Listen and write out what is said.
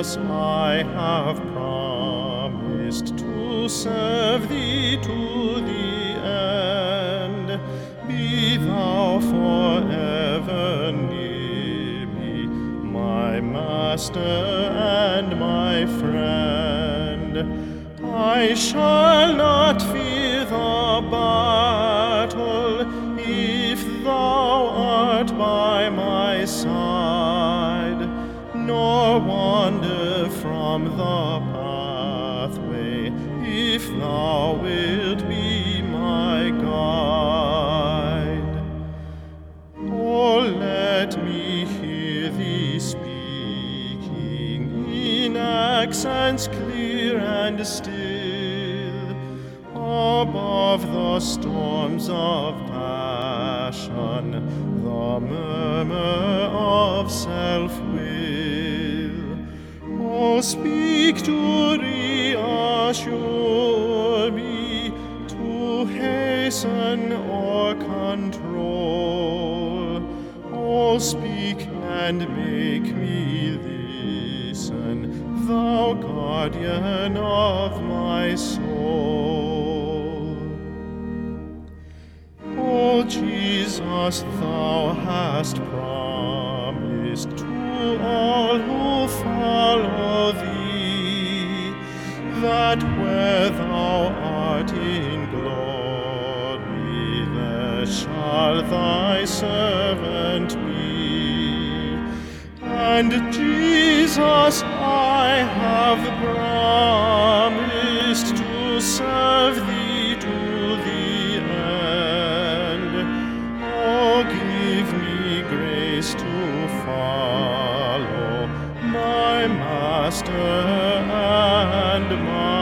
Jesus, I have promised to serve thee to the end. Be thou forever near me, my Master and my friend. I shall not fear the battle if thou art by my side, nor wander from the pathway if thou wilt be my guide. Oh, let me hear thee speaking in accents clear and still, above the storms of passion, the murmur of self-will. Oh, speak to reassure me, to hasten or control. Oh, speak and make me listen, thou guardian of my soul. O Jesus, thou hast promised to all who follow thee, that where thou art in glory, there shall thy servant be. And Jesus, I have promised to serve thee to the end. Oh, give me grace to follow my Master and my